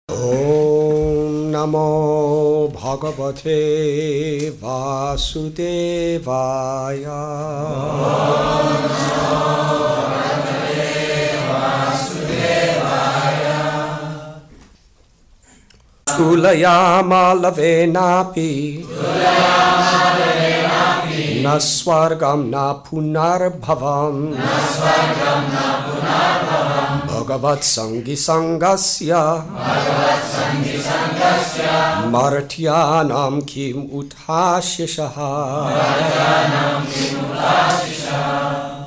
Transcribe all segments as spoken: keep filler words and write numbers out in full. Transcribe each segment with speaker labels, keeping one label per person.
Speaker 1: Om Namo Bhagavate Vasudevaya. Om Namo Bhagavate Vasudevaya. Tulayama lavenapi. Tulayama lavenapi. Na swargam na punarbhavam. Na swargam na punarbhavam. Bhagavat Sangi Sangasya Bhagavat Sangi Sangasya Maratyanam Kim Uthashishaha Maratyanam Kim Uthashishaha.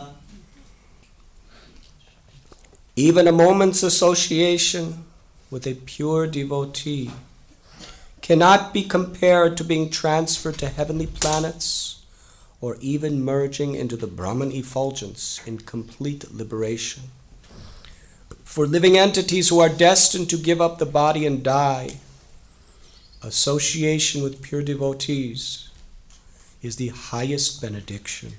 Speaker 1: Even a moment's association with a pure devotee cannot be compared to being transferred to heavenly planets or even merging into the Brahman effulgence in complete liberation. For living entities who are destined to give up the body and die, association with pure devotees is the highest benediction.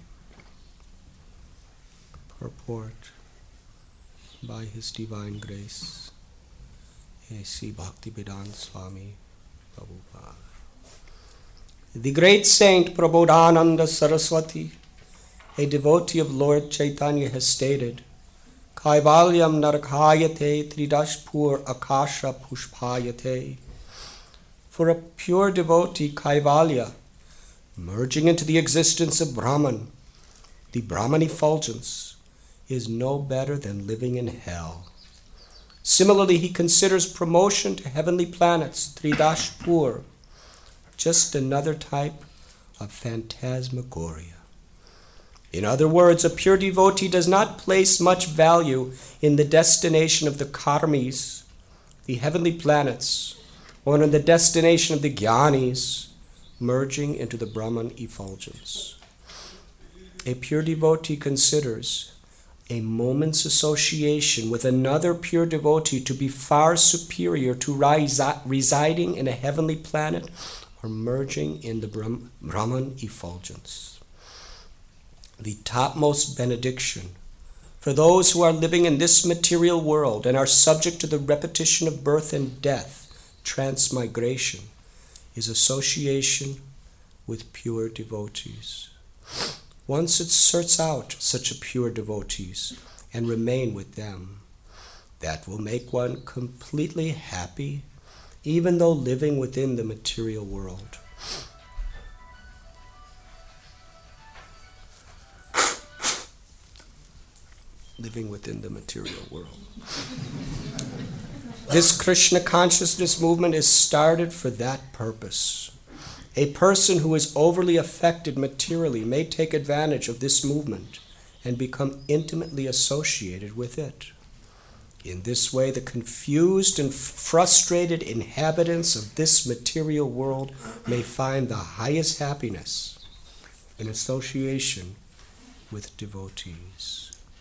Speaker 1: Purport by His Divine Grace, A C Bhaktivedanta Swami Prabhupada. The great saint Prabodhananda Saraswati, a devotee of Lord Chaitanya, has stated, Kaivalyam narakayate tridashpur akasha pushpayate. For a pure devotee, Kaivalya, merging into the existence of Brahman, the Brahman effulgence, is no better than living in hell. Similarly, he considers promotion to heavenly planets, tridashpur, just another type of phantasmagoria. In other words, a pure devotee does not place much value in the destination of the karmis, the heavenly planets, or in the destination of the jnanis, merging into the Brahman effulgence. A pure devotee considers a moment's association with another pure devotee to be far superior to resi- residing in a heavenly planet or merging in the Brahm- Brahman effulgence. The topmost benediction for those who are living in this material world and are subject to the repetition of birth and death, transmigration, is association with pure devotees. Once it search out such a pure devotees and remain with them, that will make one completely happy, even though living within the material world. Living within the material world. This Krishna consciousness movement is started for that purpose. A person who is overly affected materially may take advantage of this movement and become intimately associated with it. In this way, the confused and frustrated inhabitants of this material world may find the highest happiness in association with devotees.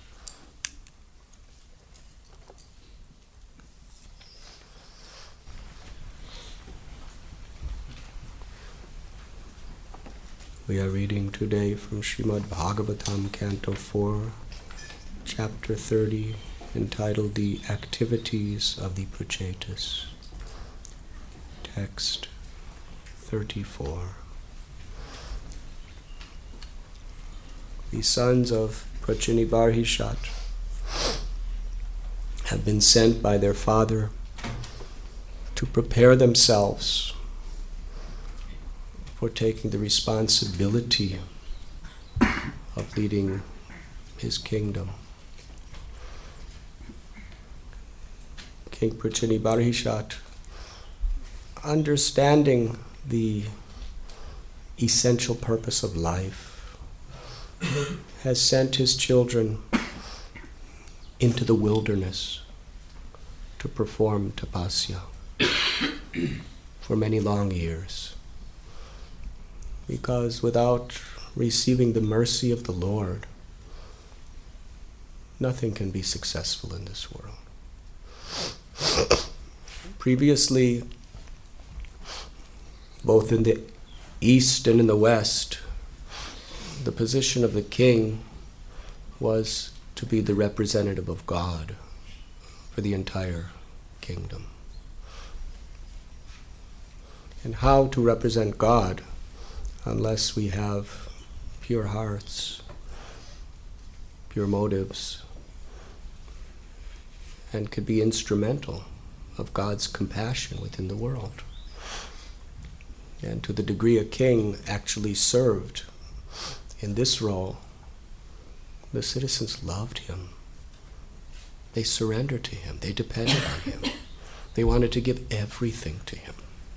Speaker 1: We are reading today from Srimad Bhagavatam, Canto four, Chapter thirty, entitled The Activities of the Prachetas. Text thirty-four. The sons of Prachinibarhishat have been sent by their father to prepare themselves for taking the responsibility of leading his kingdom. King Prachinibarhishat, understanding the essential purpose of life, has sent his children into the wilderness to perform tapasya for many long years. Because without receiving the mercy of the Lord, nothing can be successful in this world. Previously, both in the East and in the West, the position of the king was to be the representative of God for the entire kingdom. And how to represent God unless we have pure hearts, pure motives, and could be instrumental of God's compassion within the world. And to the degree a king actually served in this role, the citizens loved him. They surrendered to him. They depended on him. They wanted to give everything to him.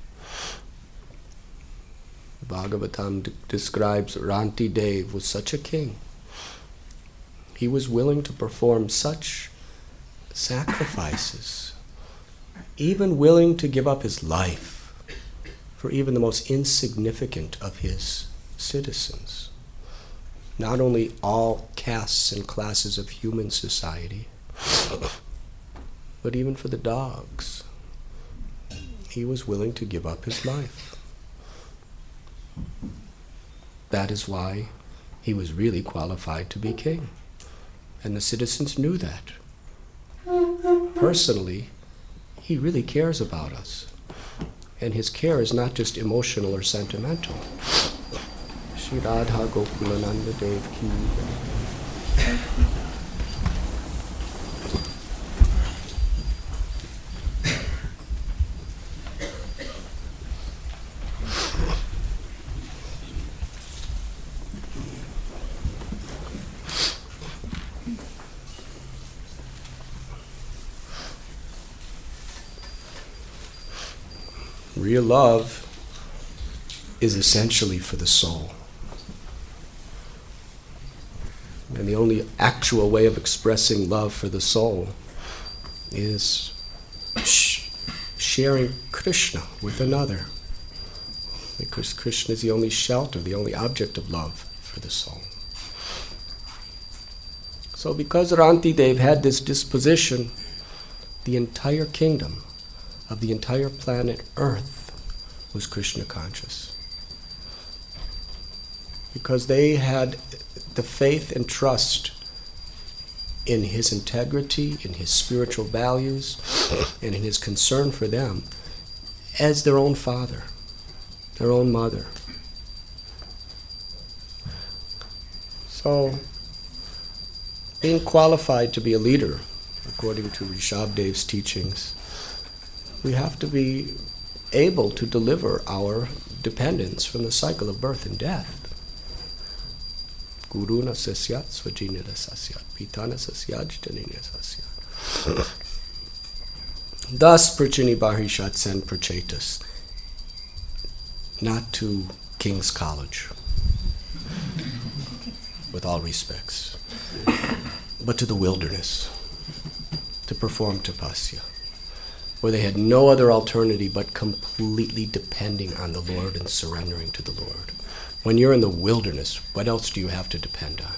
Speaker 1: Bhagavatam d- describes Ranti Dev was such a king. He was willing to perform such sacrifices, even willing to give up his life for even the most insignificant of his citizens. Not only all castes and classes of human society, but even for the dogs. He was willing to give up his life. That is why he was really qualified to be king. And the citizens knew that. Personally, he really cares about us. And his care is not just emotional or sentimental. Shri Radha Gokulananda Dev Ki. Real love is essentially for the soul. And the only actual way of expressing love for the soul is sh- sharing Krishna with another. Because Krishna is the only shelter, the only object of love for the soul. So because Ranti Dev had this disposition, the entire kingdom of the entire planet Earth was Krishna conscious. Because they had the faith and trust in his integrity, in his spiritual values, and in his concern for them as their own father, their own mother. So, being qualified to be a leader, according to Rishabhdev's teachings, we have to be able to deliver our dependence from the cycle of birth and death. Guruna sasyat svajinira sasyat, pitana sasyat jtanina sasyat. Thus, Prachini Bahishat sent Prachetas, not to King's College, with all respects, but to the wilderness, to perform tapasya, where they had no other alternative but completely depending on the Lord and surrendering to the Lord. When you're in the wilderness, what else do you have to depend on?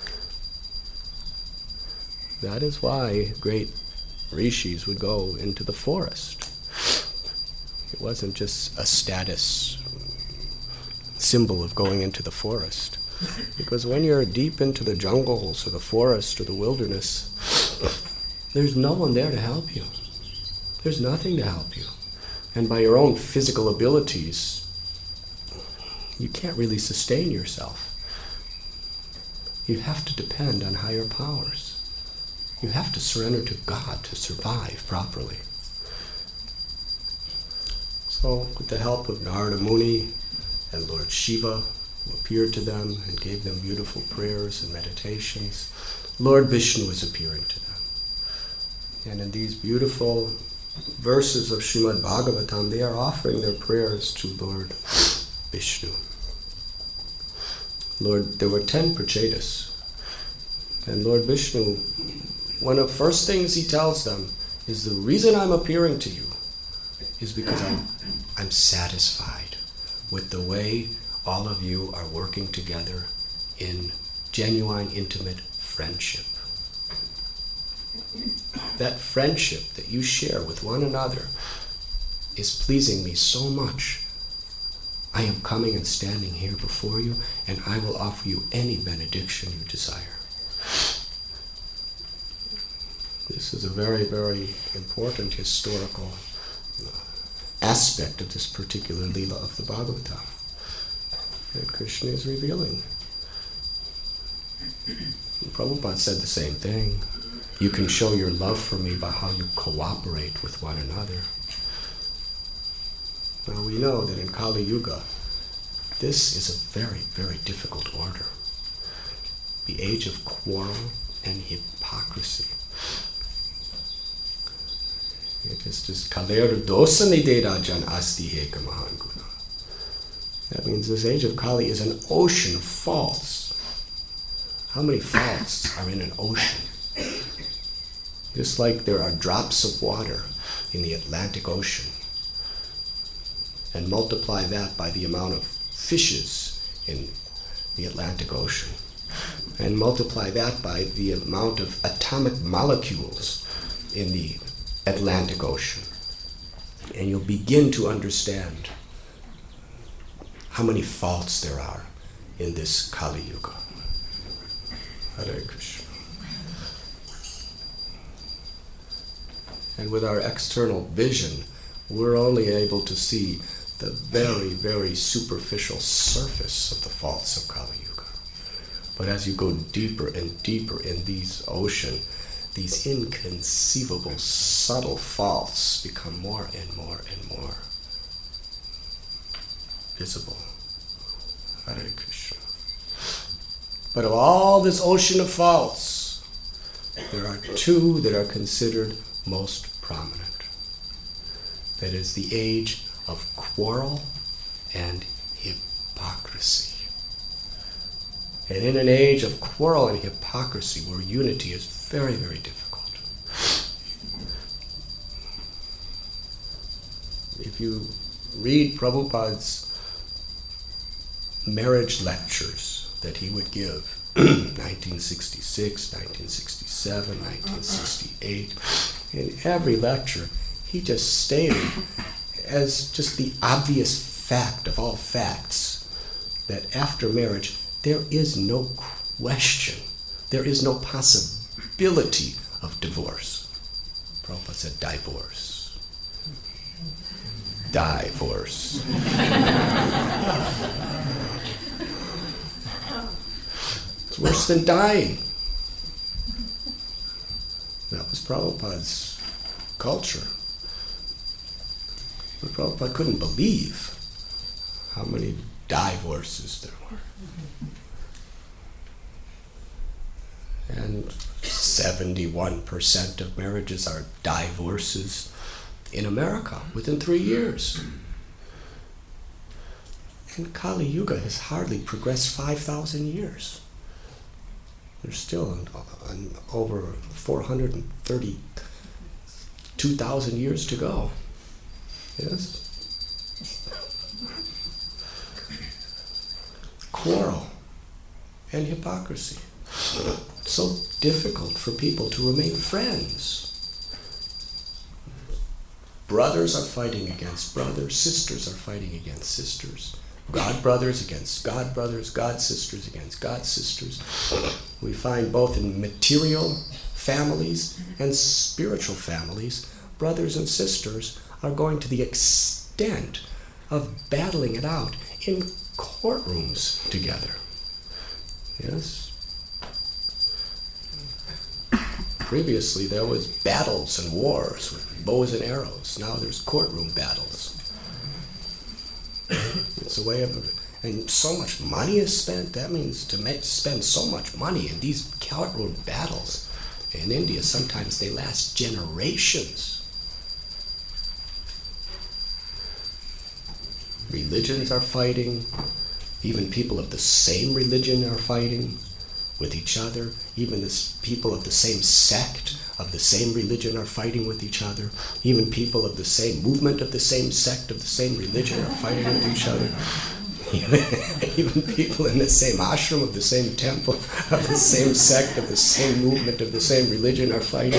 Speaker 1: That is why great rishis would go into the forest. It wasn't just a status symbol of going into the forest. Because when you're deep into the jungles or the forest or the wilderness, there's no one there to help you. There's nothing to help you. And by your own physical abilities, you can't really sustain yourself. You have to depend on higher powers. You have to surrender to God to survive properly. So, with the help of Narada Muni and Lord Shiva, who appeared to them and gave them beautiful prayers and meditations, Lord Vishnu is appearing to them. And in these beautiful verses of Srimad Bhagavatam, they are offering their prayers to Lord Vishnu. Lord, there were ten Prachetas. And Lord Vishnu, one of the first things he tells them is the reason I'm appearing to you is because I'm, I'm satisfied with the way all of you are working together in genuine, intimate friendship. That friendship that you share with one another is pleasing me so much. I am coming and standing here before you, and I will offer you any benediction you desire. This is a very, very important historical aspect of this particular Leela of the Bhagavatam that Krishna is revealing. And Prabhupada said the same thing. You can show your love for me by how you cooperate with one another. Now we know that in Kali Yuga, this is a very, very difficult order. The age of quarrel and hypocrisy. It is just kaler dosani derajan asti heka mahanguna. That means this age of Kali is an ocean of faults. How many faults are in an ocean? Just like there are drops of water in the Atlantic Ocean, and multiply that by the amount of fishes in the Atlantic Ocean, and multiply that by the amount of atomic molecules in the Atlantic Ocean, and you'll begin to understand how many faults there are in this Kali Yuga. Hare Krishna. And with our external vision, we're only able to see the very, very superficial surface of the faults of Kali Yuga. But as you go deeper and deeper in these ocean, these inconceivable, subtle faults become more and more and more visible. Hare Krishna. But of all this ocean of faults, there are two that are considered most prominent. That is the age of quarrel and hypocrisy. And in an age of quarrel and hypocrisy where unity is very, very difficult. If you read Prabhupada's marriage lectures that he would give, nineteen sixty-six, nineteen sixty-seven, nineteen sixty-eight, in every lecture, he just stated as just the obvious fact of all facts that after marriage, there is no question, there is no possibility of divorce. Prabhupada said divorce. Divorce. It's worse than dying. That was Prabhupada's culture. But Prabhupada couldn't believe how many divorces there were. And seventy-one percent of marriages are divorces in America within three years. And Kali Yuga has hardly progressed five thousand years. There's still an, an over four hundred thirty-two thousand years to go. Yes? Quarrel and hypocrisy. It's so difficult for people to remain friends. Brothers are fighting against brothers, sisters are fighting against sisters, God brothers against God brothers, God sisters against God sisters. We find both in material families and spiritual families, brothers and sisters are going to the extent of battling it out in courtrooms together. Yes? Previously there was battles and wars with bows and arrows. Now there's courtroom battles. It's a way of, and so much money is spent. That means to make, spend so much money in these courtroom battles. In India, sometimes they last generations. Religions are fighting. Even people of the same religion are fighting with each other. Even the people of the same sect of the same religion are fighting with each other. Even people of the same movement of the same sect of the same religion are fighting with each other. Even people in the same ashram of the same temple of the same sect of the same movement of the same religion are fighting.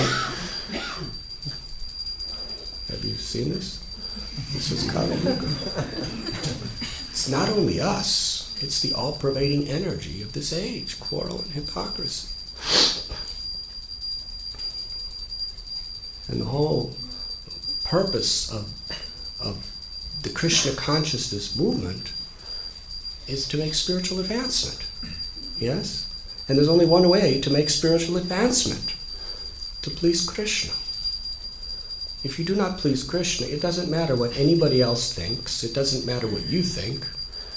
Speaker 1: Have you seen this? This is Kali Yuga. It's not only us, it's the all-pervading energy of this age, quarrel and hypocrisy. And the whole purpose of, of the Krishna consciousness movement is to make spiritual advancement. Yes? And there's only one way to make spiritual advancement, to please Krishna. If you do not please Krishna, it doesn't matter what anybody else thinks, it doesn't matter what you think,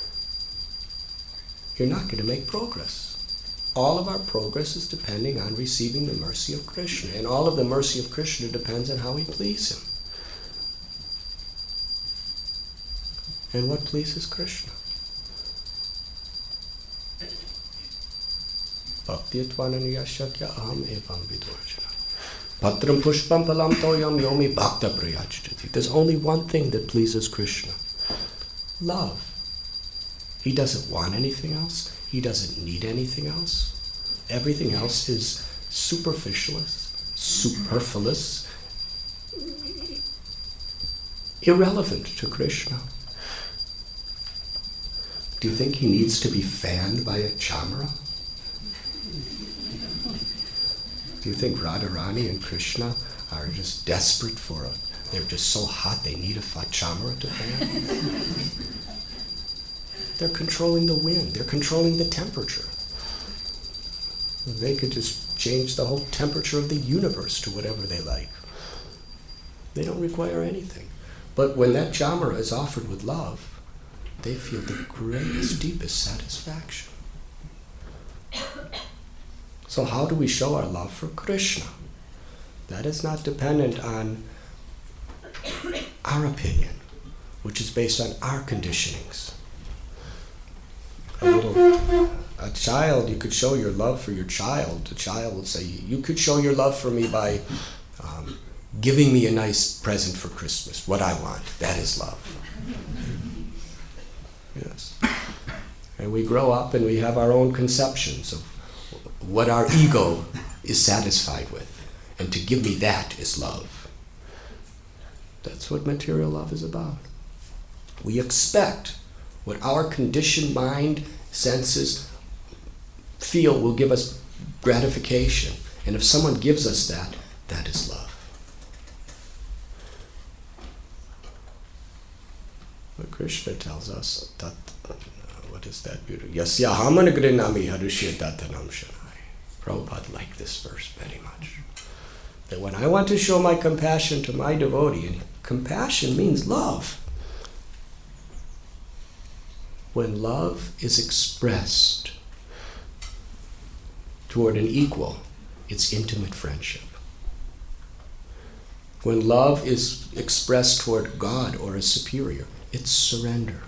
Speaker 1: you're not going to make progress. All of our progress is depending on receiving the mercy of Krishna, and all of the mercy of Krishna depends on how we please him. And what pleases Krishna? Bhakti Tvananiya Shakya Aham Evam Vidurjana. Patram Pushpam Palam Toyam Yomi Bhakta Prayachati. There's only one thing that pleases Krishna. Love. He doesn't want anything else. He doesn't need anything else. Everything else is superficialist, superfluous, irrelevant to Krishna. Do you think he needs to be fanned by a chamara? Do you think Radharani and Krishna are just desperate for a, they're just so hot they need a chamara to fan? They're controlling the wind, they're controlling the temperature. They could just change the whole temperature of the universe to whatever they like. They don't require anything. But when that chamara is offered with love, they feel the greatest, deepest satisfaction. So how do we show our love for Krishna? That is not dependent on our opinion, which is based on our conditionings. A little, a child, you could show your love for your child. The child would say, you could show your love for me by um, giving me a nice present for Christmas, what I want. That is love. Yes. And we grow up and we have our own conceptions of what our ego is satisfied with. And to give me that is love. That's what material love is about. We expect what our conditioned mind, senses feel will give us gratification. And if someone gives us that, that is love. But Krishna tells us that, uh, what is that beauty? Yasyaham anagrinami harushyatattanam shanai. Prabhupada liked this verse very much. That when I want to show my compassion to my devotee, and compassion means love. When love is expressed toward an equal, it's intimate friendship. When love is expressed toward God or a superior, it's surrender.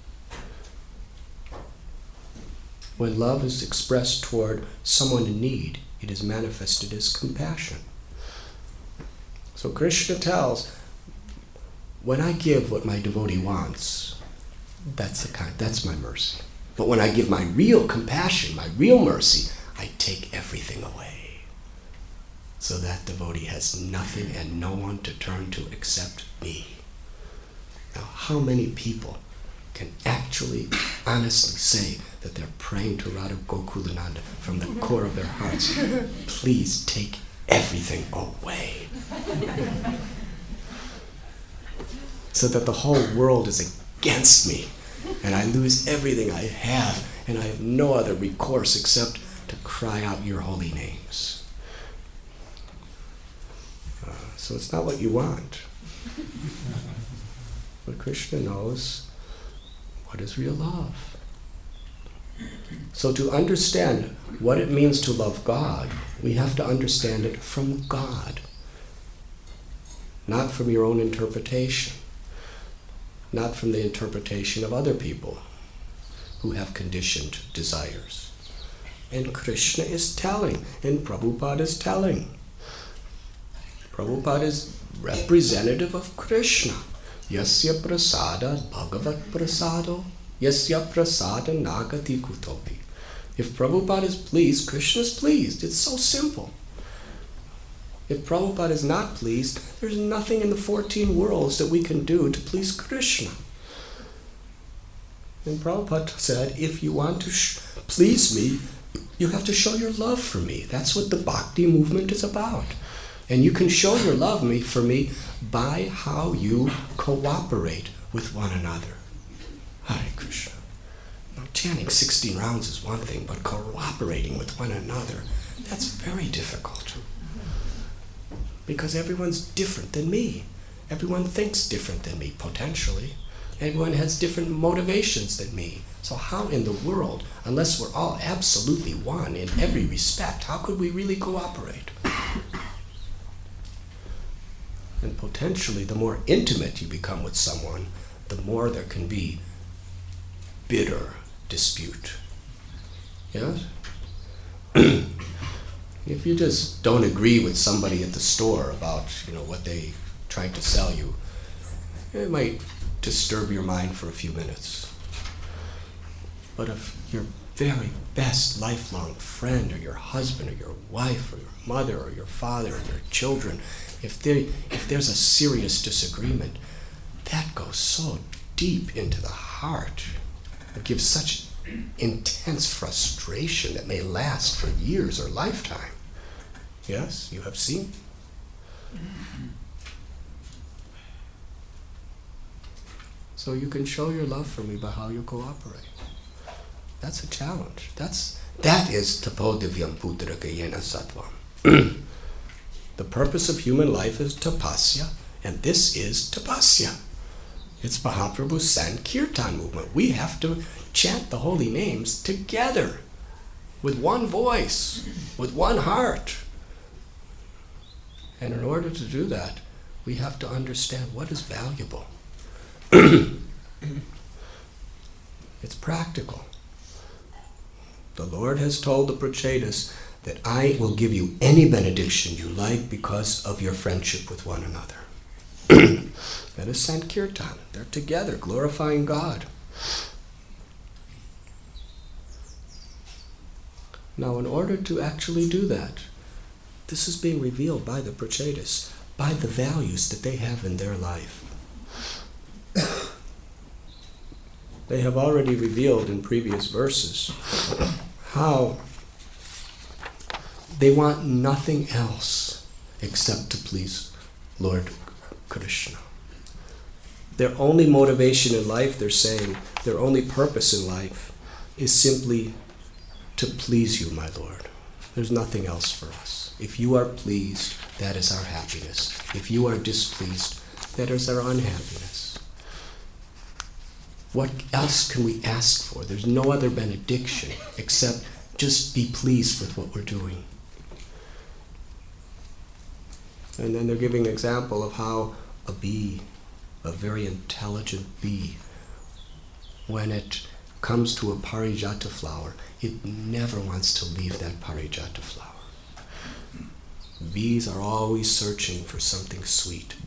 Speaker 1: When love is expressed toward someone in need, it is manifested as compassion. So Krishna tells, when I give what my devotee wants, that's the kind, that's my mercy. But when I give my real compassion, my real mercy, I take everything away. So that devotee has nothing and no one to turn to except me. Now, how many people can actually honestly say that they're praying to Radha Gokulananda from the core of their hearts, please take everything away. So that the whole world is against me, and I lose everything I have, and I have no other recourse except to cry out your holy names. Uh, so it's not what you want. But Krishna knows what is real love. So to understand what it means to love God, we have to understand it from God, not from your own interpretation, not from the interpretation of other people who have conditioned desires. And Krishna is telling, and Prabhupada is telling. Prabhupada is representative of Krishna. Yasya prasada bhagavat prasado, yasya prasada nagati kutopi. If Prabhupada is pleased, Krishna is pleased. It's so simple. If Prabhupada is not pleased, there's nothing in the fourteen worlds that we can do to please Krishna. And Prabhupada said, if you want to sh- please me, you have to show your love for me. That's what the bhakti movement is about. And you can show your love me for me by how you cooperate with one another. Hare Krishna. Now, chanting sixteen rounds is one thing, but cooperating with one another, that's very difficult. Because everyone's different than me. Everyone thinks different than me, potentially. Everyone has different motivations than me. So how in the world, unless we're all absolutely one in every respect, how could we really cooperate? And potentially, the more intimate you become with someone, the more there can be bitter dispute. Yes? If you just don't agree with somebody at the store about, you know, what they trying to sell you, it might disturb your mind for a few minutes. But if your very best lifelong friend, or your husband, or your wife, or your mother, or your father, or your children, if they if there's a serious disagreement, that goes so deep into the heart. It gives such intense frustration that may last for years or lifetime. Yes, you have seen. So you can show your love for me by how you cooperate. That's a challenge. That's that is tapodivyam putragayena sattvam. The purpose of human life is tapasya, and this is tapasya. It's Mahaprabhu's Sankirtan movement. We have to chant the holy names together, with one voice, with one heart. And in order to do that, we have to understand what is valuable. It's practical. The Lord has told the Prachetas that I will give you any benediction you like because of your friendship with one another. That is Sankirtan. They're together, glorifying God. Now, in order to actually do that, this is being revealed by the Prachetas, by the values that they have in their life. They have already revealed in previous verses how they want nothing else except to please Lord Krishna. Their only motivation in life, they're saying, their only purpose in life is simply to please you, my Lord. There's nothing else for us. If you are pleased, that is our happiness. If you are displeased, that is our unhappiness. What else can we ask for? There's no other benediction except just be pleased with what we're doing. And then they're giving an example of how a bee, a very intelligent bee, when it comes to a parijata flower, it never wants to leave that parijata flower. Bees are always searching for something sweet.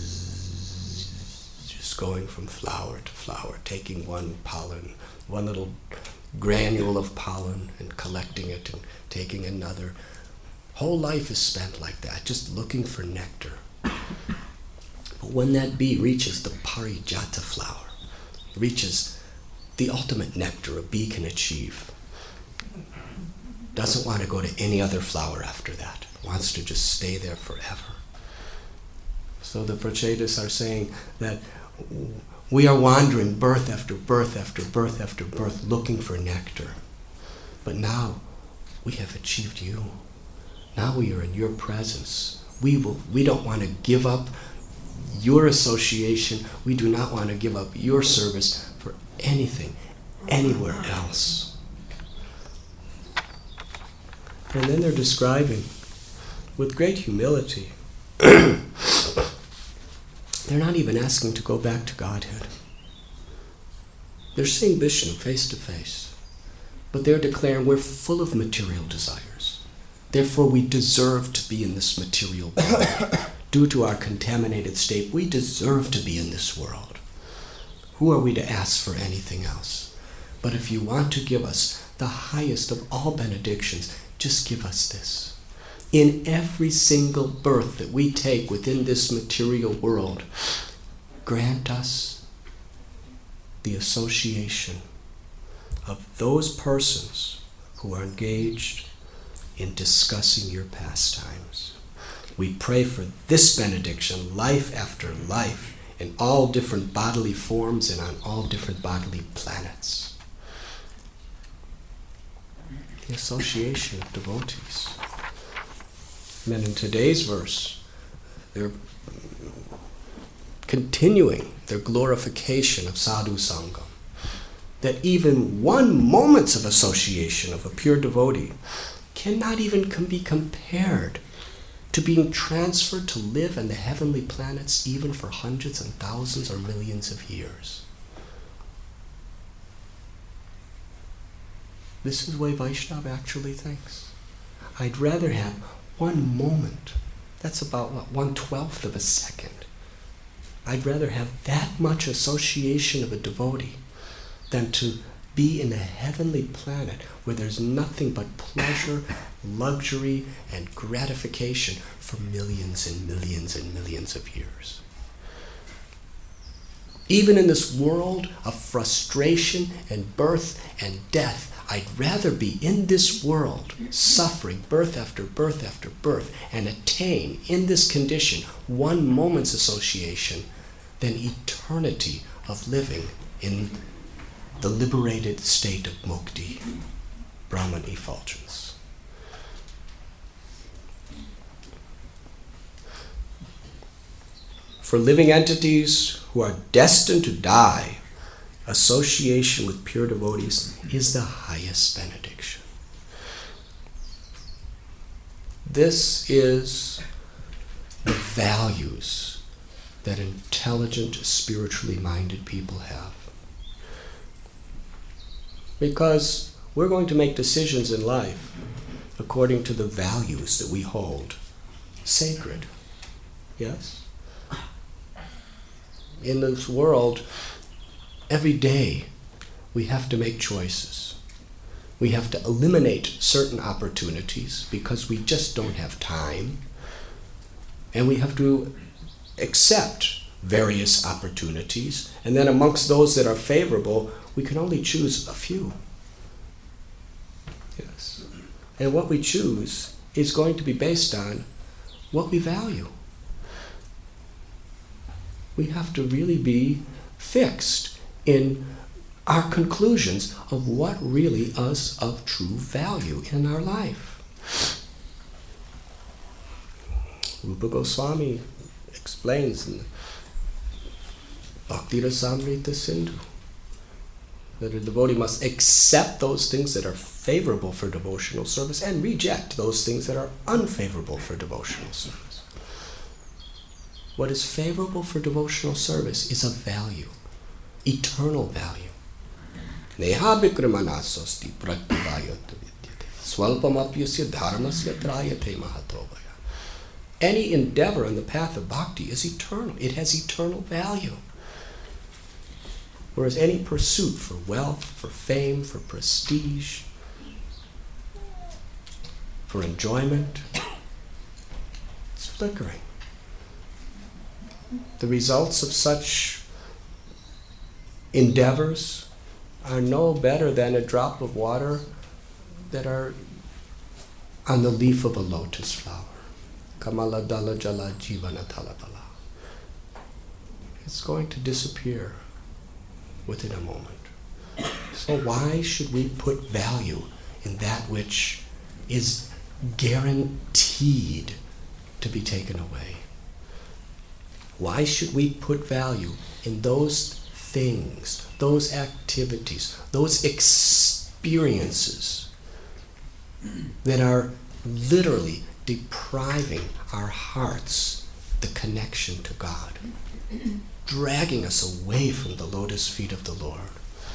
Speaker 1: Bzzz, just going from flower to flower, taking one pollen, one little granule of pollen and collecting it and taking another. Whole life is spent like that, just looking for nectar. But when that bee reaches the parijata flower, reaches the ultimate nectar a bee can achieve, doesn't want to go to any other flower after that, wants to just stay there forever. So the Prachetas are saying that we are wandering birth after birth after birth after birth looking for nectar. But now we have achieved you. Now we are in your presence. We will. We don't want to give up your association. We do not want to give up your service for anything, anywhere else. And then they're describing, with great humility, they're not even asking to go back to Godhead. They're seeing Vishnu face to face, but they're declaring we're full of material desires. Therefore, we deserve to be in this material world. Due to our contaminated state, we deserve to be in this world. Who are we to ask for anything else? But if you want to give us the highest of all benedictions, just give us this. In every single birth that we take within this material world, grant us the association of those persons who are engaged in discussing your pastimes. We pray for this benediction, life after life, in all different bodily forms and on all different bodily planets. The association of devotees. And then in today's verse, they're continuing their glorification of sadhu sangam. That even one moment's of association of a pure devotee cannot even com- be compared to being transferred to live in the heavenly planets even for hundreds and thousands or millions of years. This is the way Vaishnava actually thinks. I'd rather have one moment, that's about what, one-twelfth of a second. I'd rather have that much association of a devotee than to be in a heavenly planet where there's nothing but pleasure, luxury, and gratification for millions and millions and millions of years. Even in this world of frustration and birth and death, I'd rather be in this world, suffering birth after birth after birth, and attain in this condition one moment's association than eternity of living in the liberated state of mukti, Brahman effulgence. For living entities who are destined to die, association with pure devotees is the highest benediction. This is the values that intelligent, spiritually minded people have. Because we're going to make decisions in life according to the values that we hold sacred. Yes? In this world, every day we have to make choices. We have to eliminate certain opportunities because we just don't have time. And we have to accept various opportunities. And then amongst those that are favorable, we can only choose a few. Yes. And what we choose is going to be based on what we value. We have to really be fixed in our conclusions of what really is of true value in our life. Rupa Goswami explains in Bhakti Rasamrita Sindhu that a devotee must accept those things that are favorable for devotional service and reject those things that are unfavorable for devotional service. What is favorable for devotional service is of value, eternal value. Neha vikramanasosti pratyavayata vidyate swalpamapyasya dharmasya trayate mahatobhaya. Any endeavor in the path of bhakti is eternal. It has eternal value. Whereas any pursuit for wealth, for fame, for prestige, for enjoyment, it's flickering. The results of such endeavors are no better than a drop of water that are on the leaf of a lotus flower. Kamala dala jala jivana talapala. It's going to disappear within a moment. So why should we put value in that which is guaranteed to be taken away? Why should we put value in those things, those activities, those experiences that are literally depriving our hearts the connection to God, dragging us away from the lotus feet of the Lord,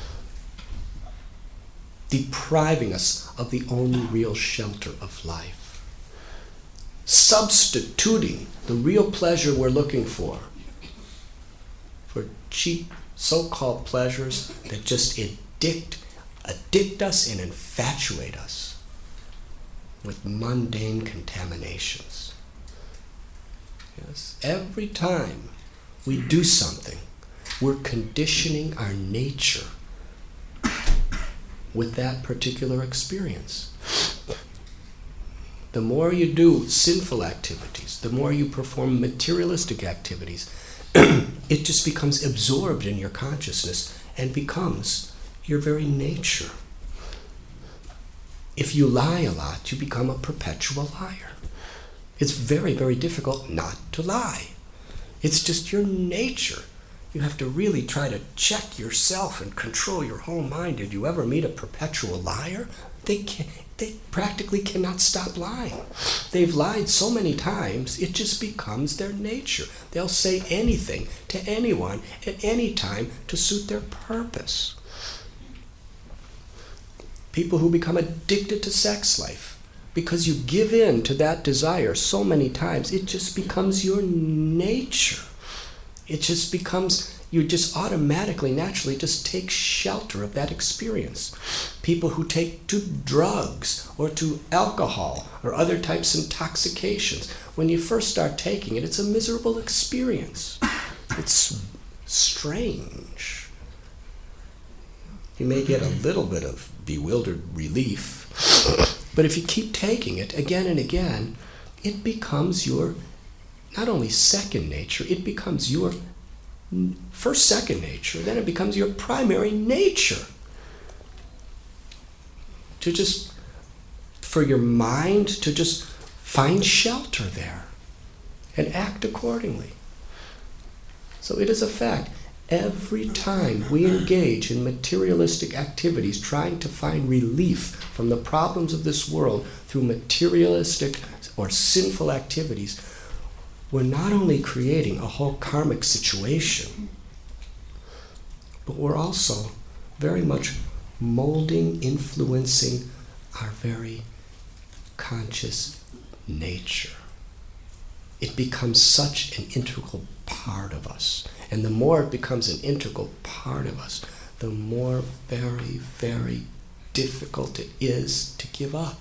Speaker 1: depriving us of the only real shelter of life, substituting the real pleasure we're looking for for cheap so-called pleasures that just addict, addict us and infatuate us with mundane contaminations. Yes, every time we do something, we're conditioning our nature with that particular experience. The more you do sinful activities, the more you perform materialistic activities, it just becomes absorbed in your consciousness and becomes your very nature. If you lie a lot, you become a perpetual liar. It's very, very difficult not to lie. It's just your nature. You have to really try to check yourself and control your whole mind. Did you ever meet a perpetual liar? They can, they practically cannot stop lying. They've lied so many times, it just becomes their nature. They'll say anything to anyone at any time to suit their purpose. People who become addicted to sex life, because you give in to that desire so many times, it just becomes your nature. It just becomes, you just automatically, naturally just take shelter of that experience. People who take to drugs or to alcohol or other types of intoxications, when you first start taking it, it's a miserable experience. It's strange. You may get a little bit of bewildered relief, but if you keep taking it again and again, it becomes your not only second nature, it becomes your first second nature, then it becomes your primary nature. To just, for your mind to just find shelter there and act accordingly. So it is a fact. Every time we engage in materialistic activities, trying to find relief from the problems of this world through materialistic or sinful activities, we're not only creating a whole karmic situation, but we're also very much molding, influencing our very conscious nature. It becomes such an integral part of us. And the more it becomes an integral part of us, the more very, very difficult it is to give up.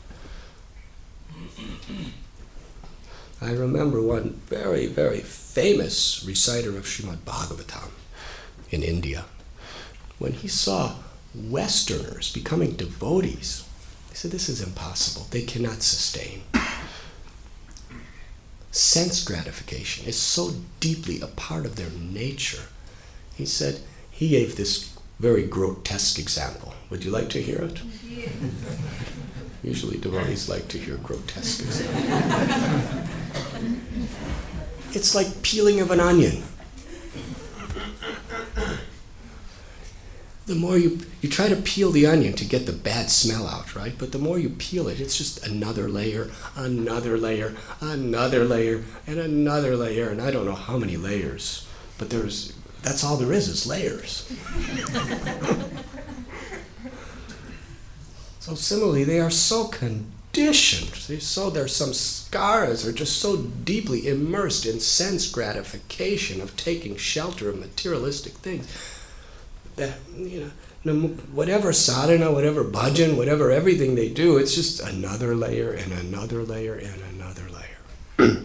Speaker 1: I remember one very, very famous reciter of Srimad Bhagavatam in India. When he saw Westerners becoming devotees, he said, this is impossible. They cannot sustain. Sense gratification is so deeply a part of their nature. He said, he gave this very grotesque example. Would you like to hear it? Yeah. Usually devotees like to hear grotesque examples. It's like peeling of an onion. The more you, you try to peel the onion to get the bad smell out, right? But the more you peel it, it's just another layer, another layer, another layer, and another layer, and I don't know how many layers, but there's, that's all there is, is layers. So similarly, they are so conditioned, they so there's some scars are just so deeply immersed in sense gratification of taking shelter of materialistic things, that, you know, whatever sadhana, whatever bhajan, whatever everything they do, it's just another layer and another layer and another layer.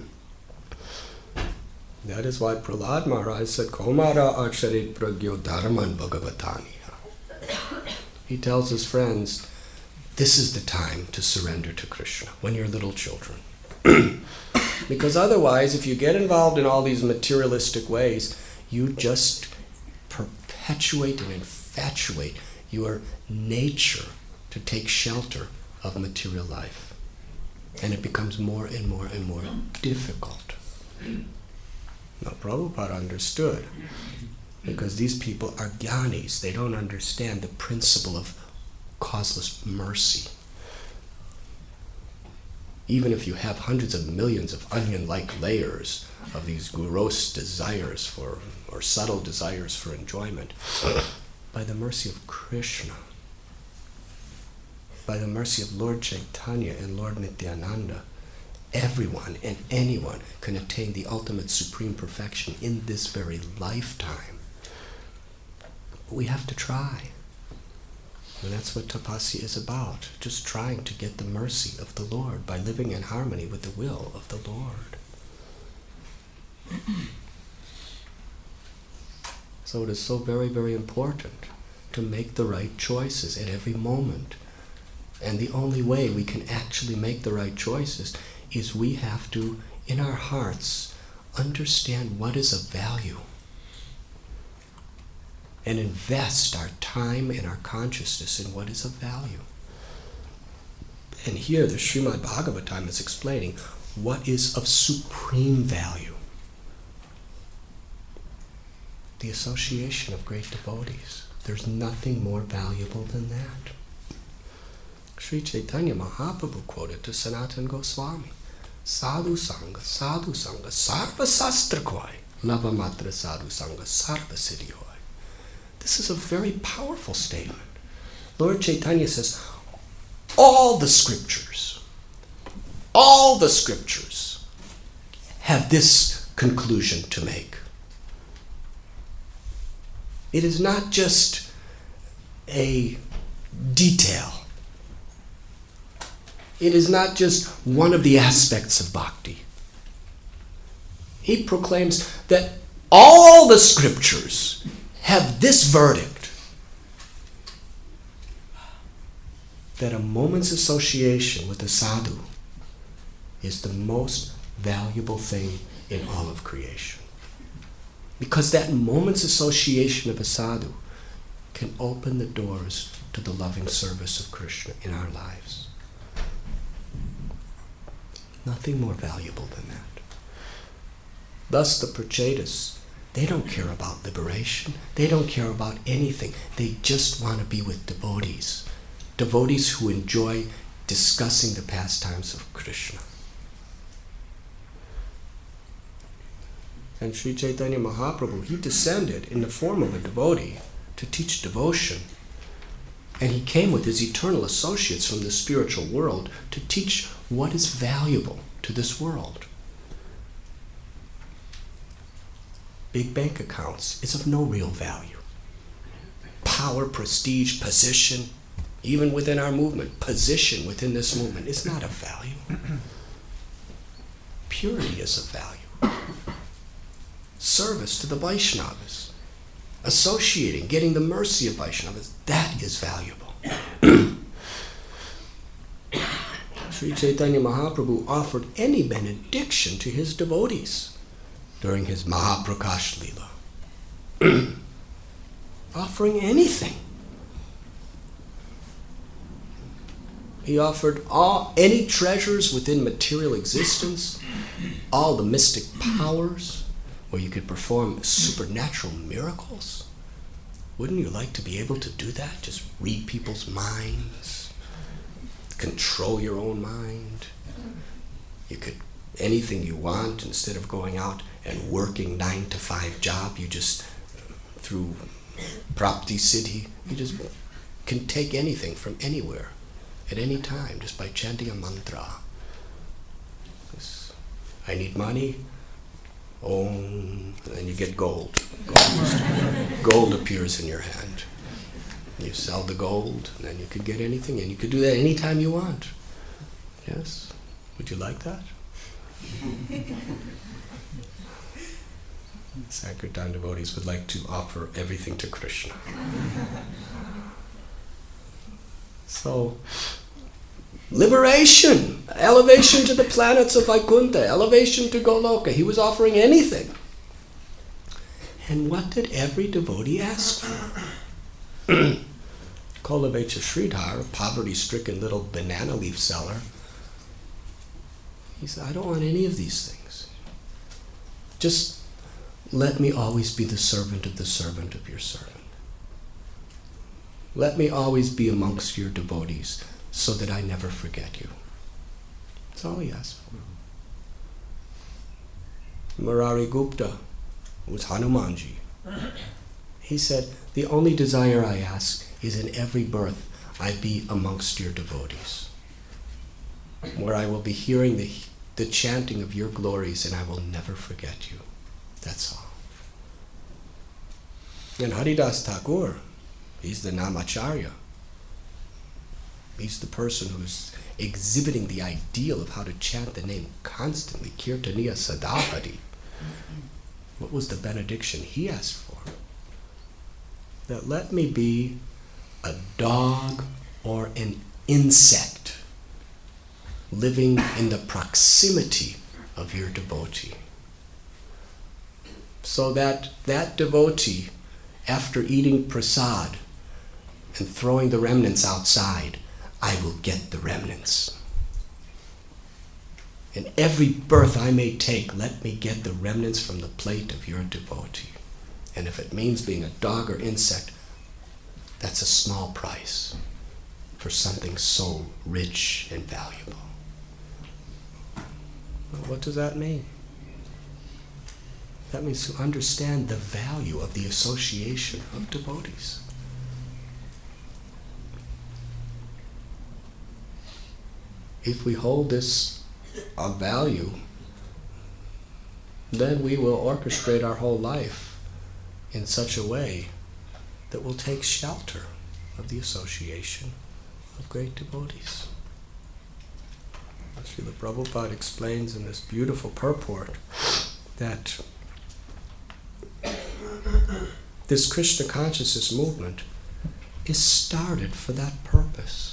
Speaker 1: That is why Prahlad Maharaj said, Kaumara acharit pragyo dharman bhagavatani. He tells his friends, this is the time to surrender to Krishna, when you're little children. Because otherwise, if you get involved in all these materialistic ways, you just perpetuate and infatuate your nature to take shelter of material life. And it becomes more and more and more difficult. Now, Prabhupada understood, because these people are jnanis. They don't understand the principle of causeless mercy. Even if you have hundreds of millions of onion-like layers of these gross desires for, or subtle desires for enjoyment, by the mercy of Krishna, by the mercy of Lord Chaitanya and Lord Nityananda, everyone and anyone can attain the ultimate supreme perfection in this very lifetime. But we have to try. And that's what tapasya is about, just trying to get the mercy of the Lord by living in harmony with the will of the Lord. So it is so very, very important to make the right choices at every moment. And the only way we can actually make the right choices is we have to, in our hearts, understand what is of value. and invest our time and our consciousness in what is of value. And here the Srimad Bhagavatam is explaining what is of supreme value. The association of great devotees. There's nothing more valuable than that. Sri Chaitanya Mahaprabhu quoted to Sanatana Goswami, Sadhu Sangha, Sadhu Sangha, Sarva Sastra Koi, Lava Matra Sadhu Sangha, Sarva Siddhi Hoy. This is a very powerful statement. Lord Chaitanya says, all the scriptures, all the scriptures have this conclusion to make. It is not just a detail. It is not just one of the aspects of bhakti. He proclaims that all the scriptures have this verdict, that a moment's association with a sadhu is the most valuable thing in all of creation. Because that moment's association of a sadhu can open the doors to the loving service of Krishna in our lives. Nothing more valuable than that. Thus the Prachetas, they don't care about liberation. They don't care about anything. They just want to be with devotees. Devotees who enjoy discussing the pastimes of Krishna. And Sri Chaitanya Mahaprabhu, he descended in the form of a devotee to teach devotion. And he came with his eternal associates from the spiritual world to teach what is valuable to this world. Big bank accounts is of no real value. Power, prestige, position, even within our movement, position within this movement is not of value. Purity is of value. Service to the Vaishnavas, associating, getting the mercy of Vaishnavas, that is valuable. Sri Chaitanya Mahaprabhu offered any benediction to his devotees during his Mahaprakash Leela. Offering anything. He offered all any treasures within material existence, all the mystic powers, where you could perform supernatural miracles. Wouldn't you like to be able to do that? Just read people's minds, control your own mind. You could, anything you want, instead of going out and working nine to five job, you just, through Prapti Siddhi, you just can take anything from anywhere, at any time, just by chanting a mantra. This, I need money. Om, and then you get gold. Gold, just, gold appears in your hand. You sell the gold, and then you could get anything, and you could do that anytime you want. Yes? Would you like that? Sankirtan devotees would like to offer everything to Krishna. So, liberation, elevation to the planets of Vaikuntha, elevation to Goloka. He was offering anything. And what did every devotee ask for? Kolavecha Sridhar, a poverty-stricken little banana leaf seller, he said, I don't want any of these things. Just let me always be the servant of the servant of your servant. Let me always be amongst your devotees, so that I never forget you. That's all he asked for. Murari Gupta was Hanumanji. He said, the only desire I ask is in every birth I be amongst your devotees, where I will be hearing the, the chanting of your glories and I will never forget you. That's all. And Haridas Thakur, he's the Namacharya. He's the person who's exhibiting the ideal of how to chant the name constantly, Kirtaniya Sadahari. What was the benediction he asked for? That let me be a dog or an insect living in the proximity of your devotee. So that that devotee, after eating prasad and throwing the remnants outside, I will get the remnants. In every birth I may take, let me get the remnants from the plate of your devotee. And if it means being a dog or insect, that's a small price for something so rich and valuable. Well, what does that mean? That means to understand the value of the association of devotees. If we hold this of value, then we will orchestrate our whole life in such a way that will take shelter of the association of great devotees. Srila Prabhupada explains in this beautiful purport that this Krishna consciousness movement is started for that purpose.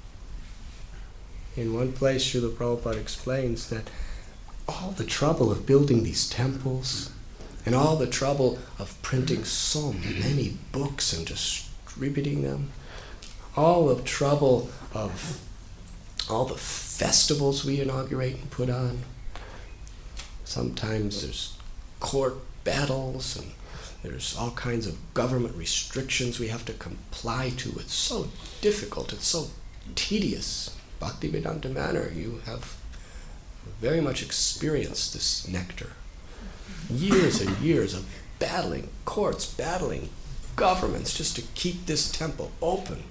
Speaker 1: In one place, Srila Prabhupada explains that all the trouble of building these temples and all the trouble of printing so many books and distributing them, all the trouble of all the festivals we inaugurate and put on. Sometimes there's court battles and there's all kinds of government restrictions we have to comply to. It's so difficult, it's so tedious. Bhaktivedanta Manor, you have very much experienced this nectar. Years and years of battling courts, battling governments just to keep this temple open.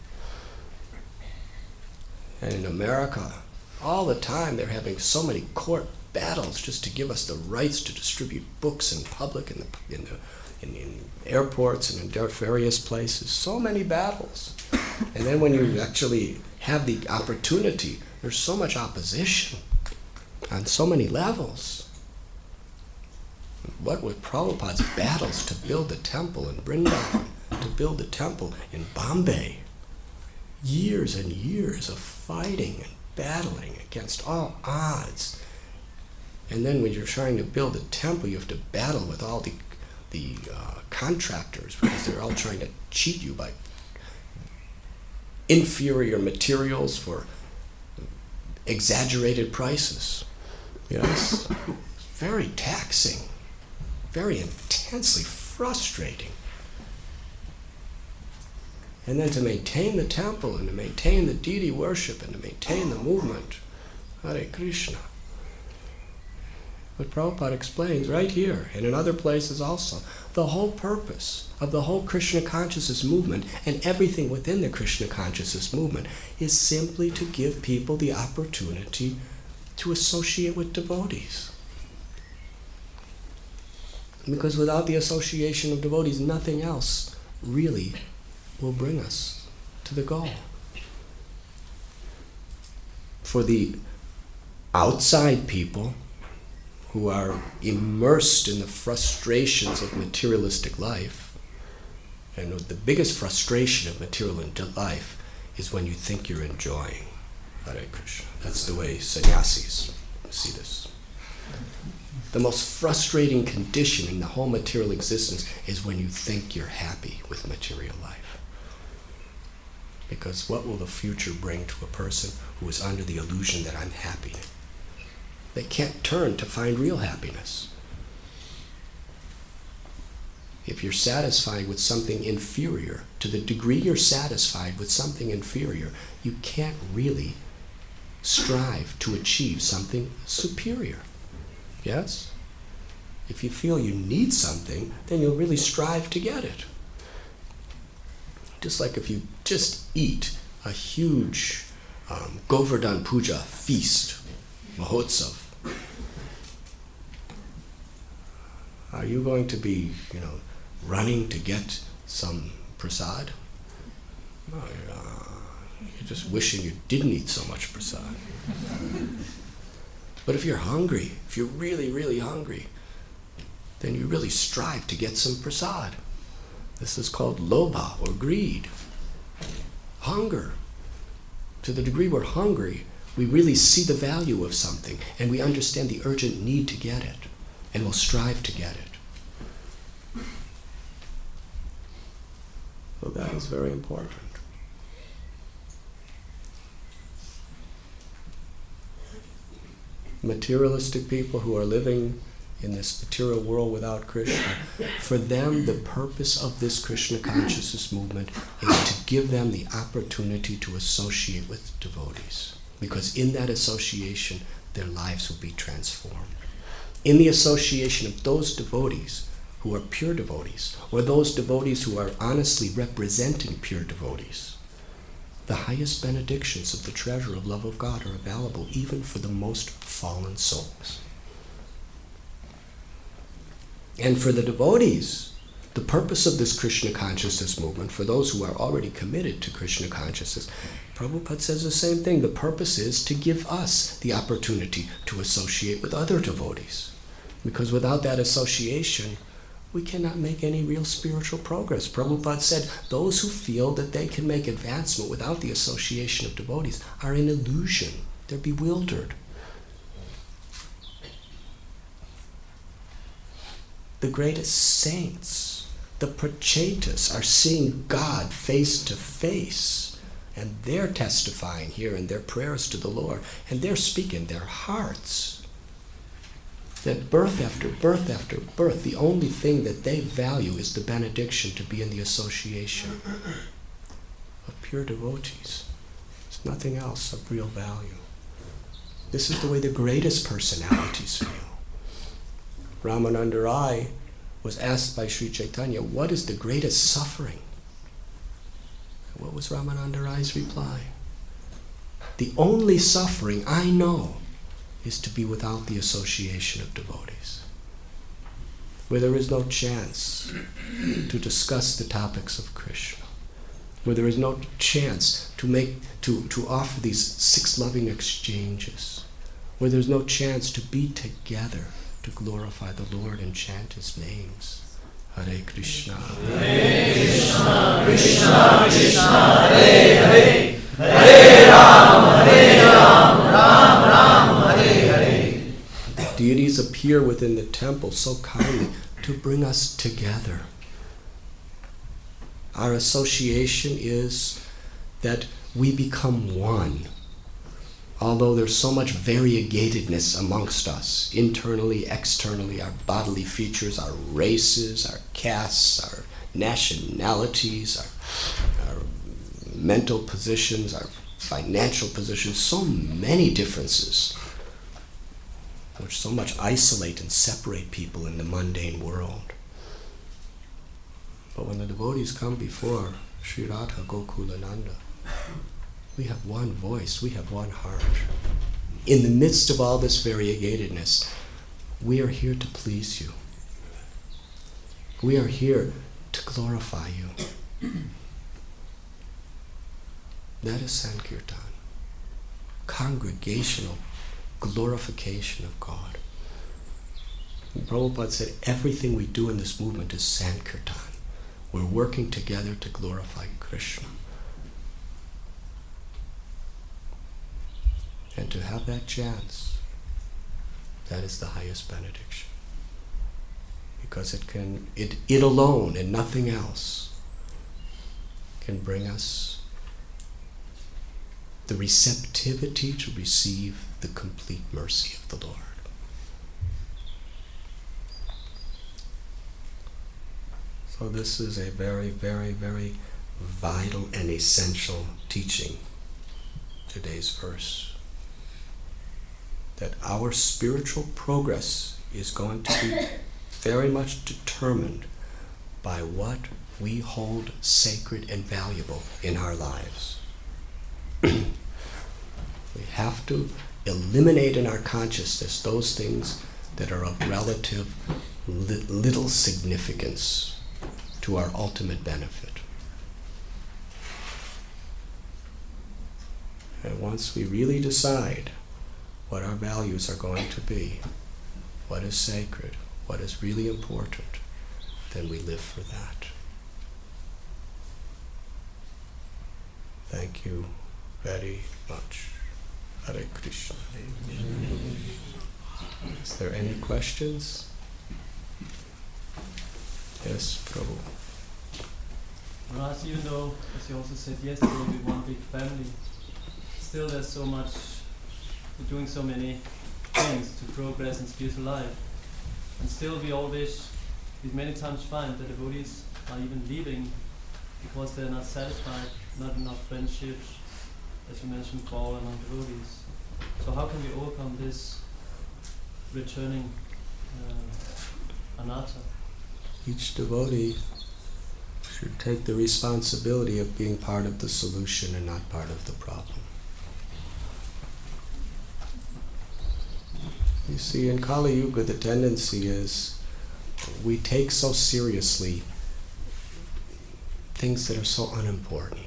Speaker 1: And in America, all the time they're having so many court battles just to give us the rights to distribute books in public, in the, in, the, in, in airports and in various places. So many battles. And then when you actually have the opportunity, there's so much opposition on so many levels. What with Prabhupada's battles to build the temple in Vrindavan, to build the temple in Bombay, years and years of fighting and battling against all odds. And then when you're trying to build a temple, you have to battle with all the, the uh, contractors because they're all trying to cheat you by inferior materials for exaggerated prices. Yes, very taxing, very intensely frustrating. And then to maintain the temple and to maintain the deity worship and to maintain the movement, Hare Krishna. But Prabhupada explains right here and in other places also, the whole purpose of the whole Krishna consciousness movement and everything within the Krishna consciousness movement is simply to give people the opportunity to associate with devotees. Because without the association of devotees, nothing else really will bring us to the goal. For the outside people who are immersed in the frustrations of materialistic life, and the biggest frustration of material life is when you think you're enjoying. Hare Krishna. That's the way sannyasis see this. The most frustrating condition in the whole material existence is when you think you're happy with material life. Because what will the future bring to a person who is under the illusion that I'm happy? They can't turn to find real happiness. If you're satisfied with something inferior, to the degree you're satisfied with something inferior, you can't really strive to achieve something superior. Yes? If you feel you need something, then you'll really strive to get it. Just like if you just eat a huge um, Govardhan Puja feast, Mahotsav, are you going to be, you know, running to get some prasad? No, you're, uh, you're just wishing you didn't eat so much prasad. But if you're hungry, if you're really, really hungry, then you really strive to get some prasad. This is called lobha, or greed. Hunger. To the degree we're hungry, we really see the value of something, and we understand the urgent need to get it, and we'll strive to get it. So that is very important. Materialistic people who are living in this material world without Krishna, for them the purpose of this Krishna consciousness movement is to give them the opportunity to associate with devotees. Because in that association, their lives will be transformed. In the association of those devotees who are pure devotees, or those devotees who are honestly representing pure devotees, the highest benedictions of the treasure of love of God are available even for the most fallen souls. And for the devotees, the purpose of this Krishna consciousness movement, for those who are already committed to Krishna consciousness, Prabhupada says the same thing. The purpose is to give us the opportunity to associate with other devotees. Because without that association, we cannot make any real spiritual progress. Prabhupada said, those who feel that they can make advancement without the association of devotees are in illusion. They're bewildered. The greatest saints, the Prachetas, are seeing God face to face, and they're testifying here in their prayers to the Lord, and they're speaking their hearts. That birth after birth after birth, the only thing that they value is the benediction to be in the association of pure devotees. There's nothing else of real value. This is the way the greatest personalities feel. Ramananda Rai was asked by Sri Chaitanya, what is the greatest suffering? And what was Ramananda Rai's reply? The only suffering I know is to be without the association of devotees, where there is no chance to discuss the topics of Krishna, where there is no chance to make to, to offer these six loving exchanges, where there's no chance to be together to glorify the Lord and chant His names. Hare Krishna.
Speaker 2: Hare Krishna, Krishna Krishna, Hare Hare, Hare Ram, Hare Ram, Ram Ram, Hare Hare.
Speaker 1: Deities appear within the temple so kindly to bring us together. Our association is that we become one. Although there's so much variegatedness amongst us, internally, externally, our bodily features, our races, our castes, our nationalities, our, our mental positions, our financial positions, so many differences, which so much isolate and separate people in the mundane world. But when the devotees come before Sri Radha Gokulananda, we have one voice, we have one heart. In the midst of all this variegatedness, we are here to please you. We are here to glorify you. That is Sankirtan. Congregational glorification of God. And Prabhupada said everything we do in this movement is Sankirtan. We're working together to glorify Krishna. And to have that chance, that is the highest benediction. Because it can, it, it alone and nothing else can bring us the receptivity to receive the complete mercy of the Lord. So this is a very, very, very vital and essential teaching, today's verse. That our spiritual progress is going to be very much determined by what we hold sacred and valuable in our lives. We have to eliminate in our consciousness those things that are of relative li- little significance to our ultimate benefit. And once we really decide what our values are going to be, what is sacred, what is really important, then we live for that. Thank you very much. Hare Krishna. Is there any questions? Yes, Prabhu.
Speaker 3: Maharaj, even though, as you also said yesterday, we're one big family, still there's so much, we're doing so many things to progress in spiritual life. And still we always, we many times find that devotees are even leaving because they're not satisfied, not enough friendships, as you mentioned, Paul, among devotees. So how can we overcome this returning uh, anatta?
Speaker 1: Each devotee should take the responsibility of being part of the solution and not part of the problem. You see, in Kali Yuga, the tendency is we take so seriously things that are so unimportant.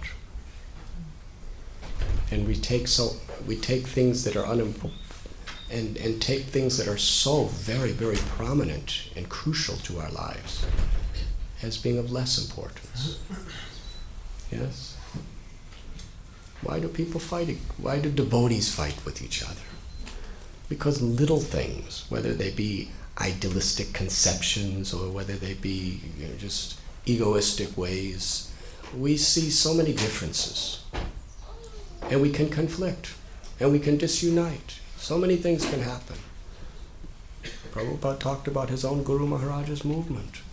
Speaker 1: And we take so we take things that are unimportant and, and take things that are so very, very prominent and crucial to our lives as being of less importance. Yes? Why do people fight? Why do devotees fight with each other? Because little things, whether they be idealistic conceptions or whether they be, you know, just egoistic ways, we see so many differences. And we can conflict, and we can disunite. So many things can happen. Prabhupada talked about his own Guru Maharaj's movement.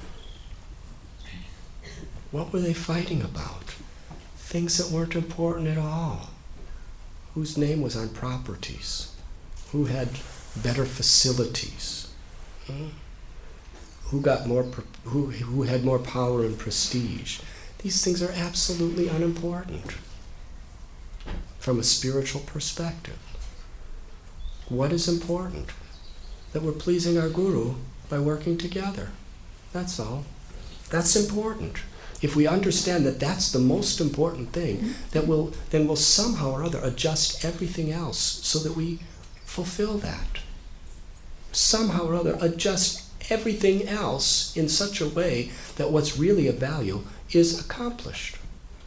Speaker 1: What were they fighting about? Things that weren't important at all. Whose name was on properties? Who had better facilities? Hmm? Who got more? Who who had more power and prestige? These things are absolutely unimportant from a spiritual perspective. What is important? That we're pleasing our Guru by working together. That's all. That's important. If we understand that that's the most important thing, that we'll, then we'll somehow or other adjust everything else so that we fulfill that. Somehow or other adjust everything else in such a way that what's really of value is accomplished.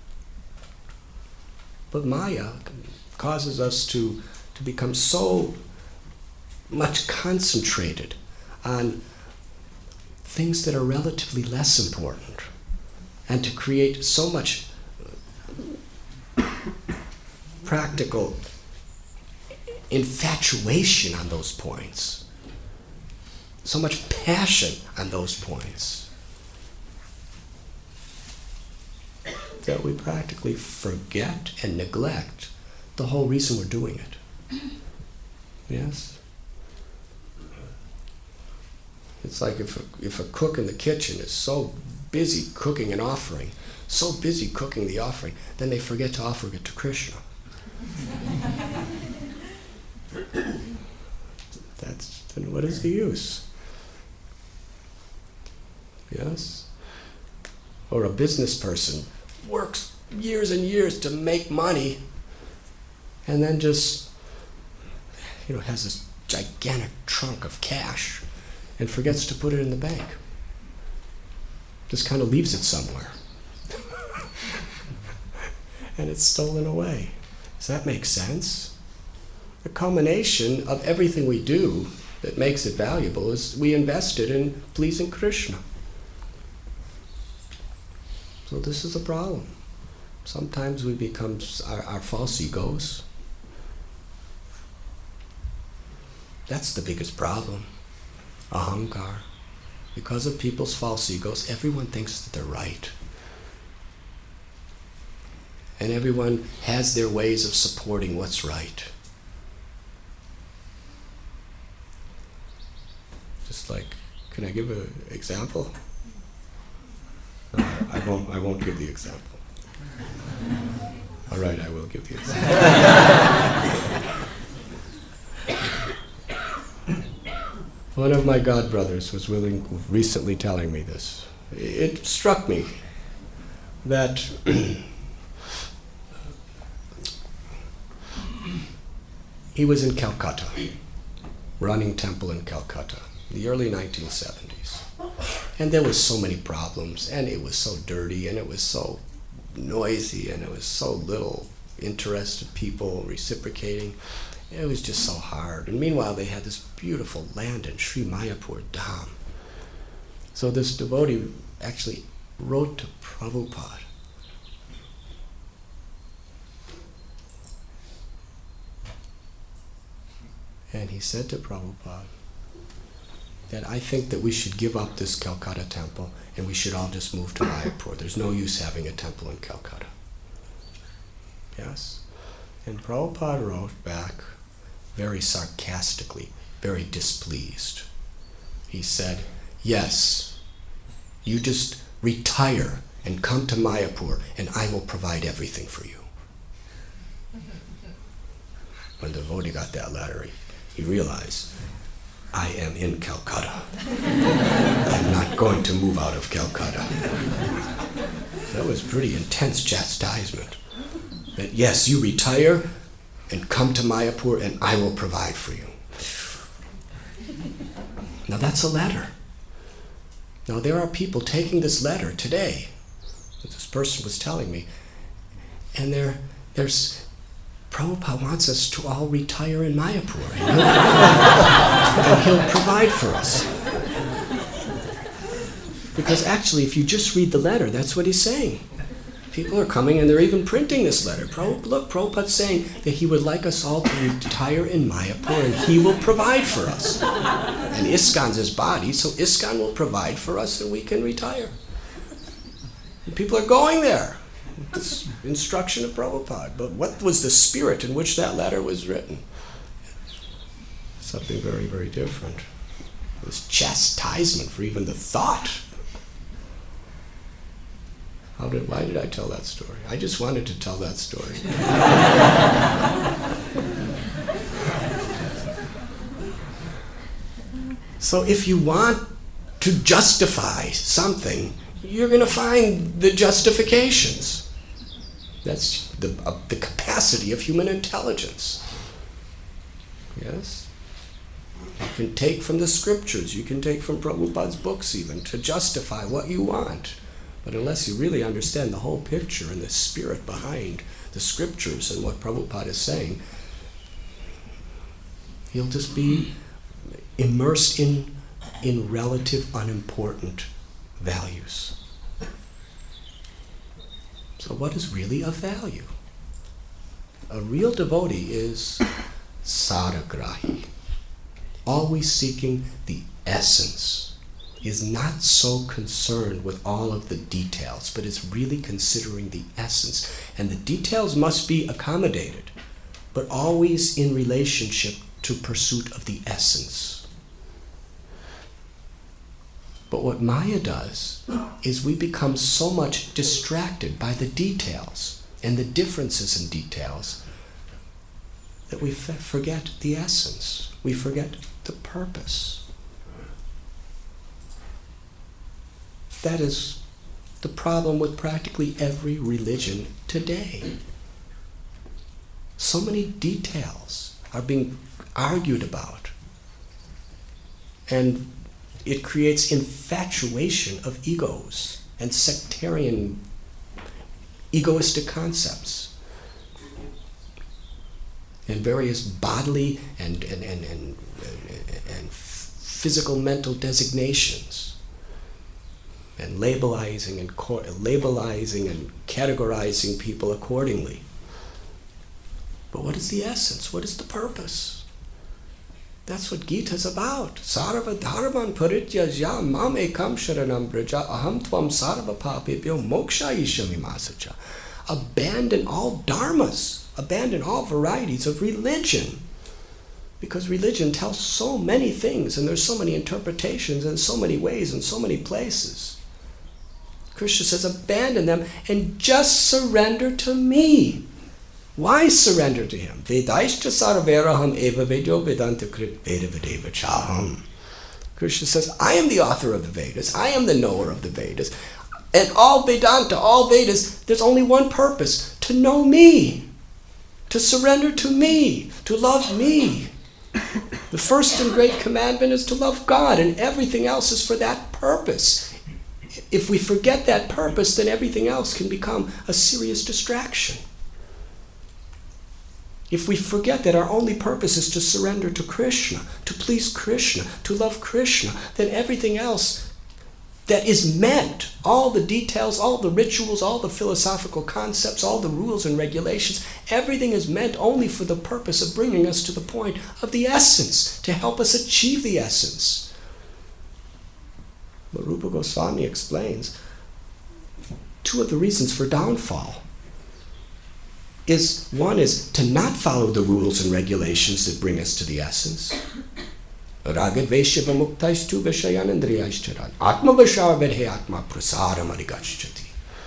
Speaker 1: But Maya causes us to, to become so much concentrated on things that are relatively less important and to create so much practical infatuation on those points, so much passion on those points, that we practically forget and neglect the whole reason we're doing it. Yes? It's like if a, if a cook in the kitchen is so busy cooking an offering, so busy cooking the offering, then they forget to offer it to Krishna. That's, then what is the use? Yes? Or a business person works years and years to make money and then just, you know, has this gigantic trunk of cash and forgets to put it in the bank. Just kind of leaves it somewhere. And it's stolen away. Does that make sense? The culmination of everything we do that makes it valuable is we invest it in pleasing Krishna. So this is a problem. Sometimes we become our, our false egos. That's the biggest problem. Ahankar. Because of people's false egos, everyone thinks that they're right. And everyone has their ways of supporting what's right. Just like, can I give an example? No, I, I won't. I won't give the example. All right, I will give the example. One of my godbrothers was willing, recently telling me this. It struck me that he was in Calcutta, running temple in Calcutta, the early nineteen seventies. And there was so many problems, and it was so dirty, and it was so noisy, and it was so little interested people reciprocating. It was just so hard. And meanwhile, they had this beautiful land in Sri Mayapur Dham. So this devotee actually wrote to Prabhupada And he said to Prabhupada that I think that we should give up this Calcutta temple and we should all just move to Mayapur. There's no use having a temple in Calcutta. Yes? And Prabhupada wrote back very sarcastically, very displeased. He said, yes, you just retire and come to Mayapur and I will provide everything for you. When the devotee got that letter, he, he realized, I am in Calcutta. I'm not going to move out of Calcutta. That was pretty intense chastisement. That yes, you retire and come to Mayapur and I will provide for you. Now that's a letter. Now there are people taking this letter today, that this person was telling me, and there, there's, Prabhupada wants us to all retire in Mayapur, and he'll, and he'll provide for us. Because actually, if you just read the letter, that's what he's saying. People are coming and they're even printing this letter. Prabhupada, look, Prabhupada's saying that he would like us all to retire in Mayapur and he will provide for us. And ISKCON's his body, so ISKCON will provide for us and we can retire. And people are going there. This instruction of Prabhupada. But what was the spirit in which that letter was written? Something very, very different. It was chastisement for even the thought. How did, why did I tell that story? I just wanted to tell that story. So if you want to justify something, you're going to find the justifications. That's the, uh, the capacity of human intelligence. Yes? You can take from the scriptures, you can take from Prabhupada's books even, to justify what you want. But unless you really understand the whole picture and the spirit behind the scriptures and what Prabhupada is saying, you'll just be immersed in, in relative unimportant values. So what is really of value? A real devotee is saragrahi, always seeking the essence, is not so concerned with all of the details, but is really considering the essence. And the details must be accommodated, but always in relationship to pursuit of the essence. But what Maya does is we become so much distracted by the details and the differences in details that we f- forget the essence. We forget the purpose. That is the problem with practically every religion today. So many details are being argued about. And it creates infatuation of egos and sectarian, egoistic concepts. And various bodily and, and, and, and, and physical mental designations. And labelizing and co- labelizing and categorizing people accordingly. But what is the essence? What is the purpose? That's what Gita is about. Sarva dharman paritya ja mam ekam sharanam braja aham tvam sarva papebhyo moksha ishamimasacha. Abandon all dharmas. Abandon all varieties of religion. Because religion tells so many things and there's so many interpretations in so many ways and so many places. Krishna says, abandon them and just surrender to me. Why surrender to him? Vedaishcha sarveraham eva vedyo vedanta krit veda vedeva chaham. Krishna says, I am the author of the Vedas. I am the knower of the Vedas. And all Vedanta, all Vedas, there's only one purpose, to know me. To surrender to me. To love me. The first and great commandment is to love God, and everything else is for that purpose. If we forget that purpose, then everything else can become a serious distraction. If we forget that our only purpose is to surrender to Krishna, to please Krishna, to love Krishna, then everything else that is meant, all the details, all the rituals, all the philosophical concepts, all the rules and regulations, everything is meant only for the purpose of bringing us to the point of the essence, to help us achieve the essence. But Rupa Goswami explains two of the reasons for downfall. Is one is to not follow the rules and regulations that bring us to the essence. Ragad Vaishya Muktaistu Vishayanandriyaishcharan Atma Vishavavedhe Atma Prasaram Arigachchati.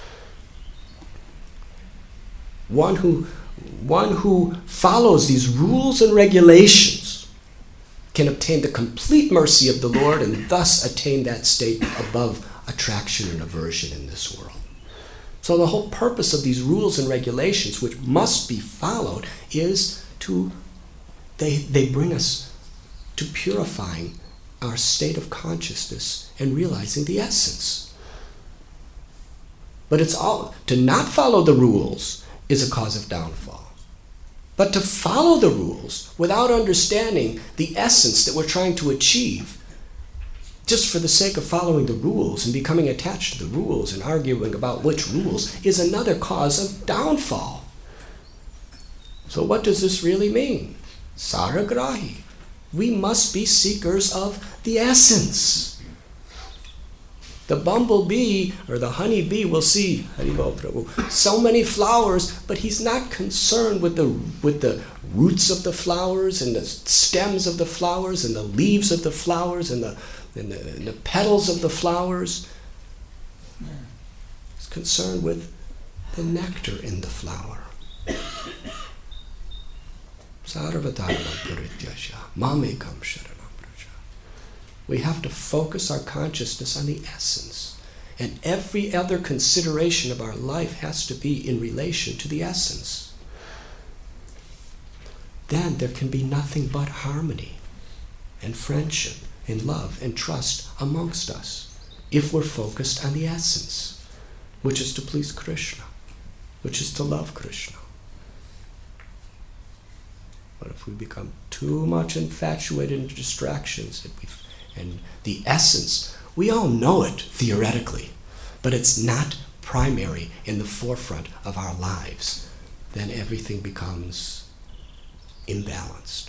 Speaker 1: One who one who follows these rules and regulations can obtain the complete mercy of the Lord and thus attain that state above attraction and aversion in this world. So the whole purpose of these rules and regulations, which must be followed, is to, they, they bring us to purifying our state of consciousness and realizing the essence. But it's all, to not follow the rules is a cause of downfall. But to follow the rules without understanding the essence that we're trying to achieve, just for the sake of following the rules and becoming attached to the rules and arguing about which rules, is another cause of downfall. So what does this really mean? Saragrahi. We must be seekers of the essence. The bumblebee or the honeybee will see, Haribol Prabhu, so many flowers, but he's not concerned with the with the roots of the flowers and the stems of the flowers and the leaves of the flowers and the and the, and the petals of the flowers. He's concerned with the nectar in the flower. We have to focus our consciousness on the essence. And every other consideration of our life has to be in relation to the essence. Then there can be nothing but harmony and friendship and love and trust amongst us if we're focused on the essence, which is to please Krishna, which is to love Krishna. But if we become too much infatuated in distractions and, and the essence, we all know it theoretically, but it's not primary in the forefront of our lives, then everything becomes imbalanced.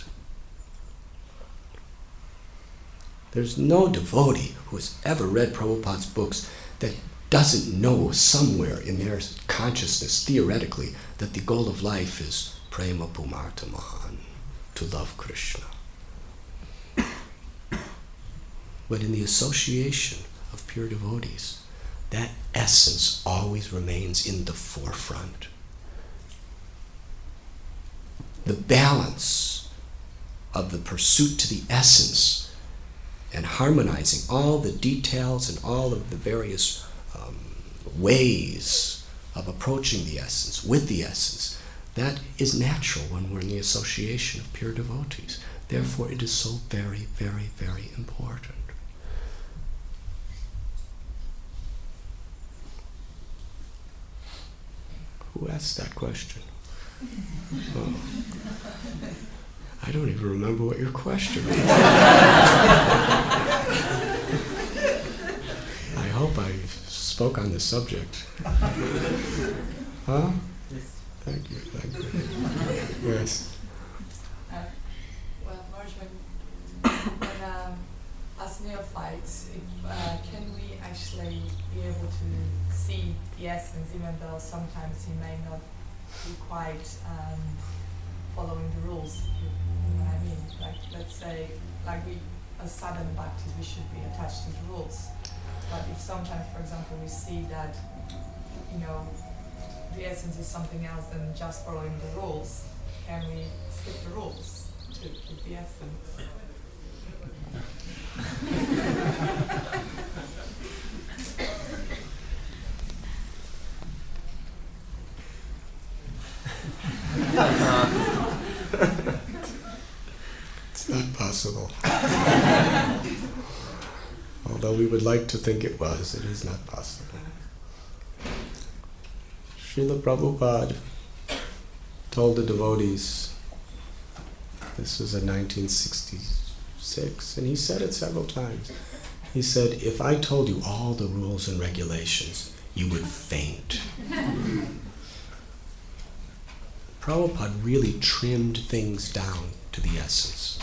Speaker 1: There's no devotee who has ever read Prabhupada's books that doesn't know somewhere in their consciousness, theoretically, that the goal of life is prema pumartamahan, to love Krishna. But in the association of pure devotees, that essence always remains in the forefront. The balance of the pursuit to the essence and harmonizing all the details and all of the various um, ways of approaching the essence with the essence, that is natural when we're in the association of pure devotees. Therefore, it is so very, very, very important. Who asked that question? Oh. I don't even remember what your question was. I hope I spoke on the subject. Huh?
Speaker 3: Yes.
Speaker 1: Thank you, thank you. Yes.
Speaker 4: Uh, well, Marge, when, when um, as neophytes, if, uh, can we actually be able to see the essence, even though sometimes he may not be quite um, following the rules? You know what I mean? Like, let's say, like we, as sadhana bhaktis, we should be attached to the rules. But if sometimes, for example, we see that, you know, the essence is something else than just following the rules, can we skip the rules to keep the essence?
Speaker 1: It's not possible. Although we would like to think it was, it is not possible. Srila Prabhupada told the devotees, this was in nineteen sixty-six, and he said it several times, He said, if I told you all the rules and regulations, you would faint. Prabhupada really trimmed things down to the essence.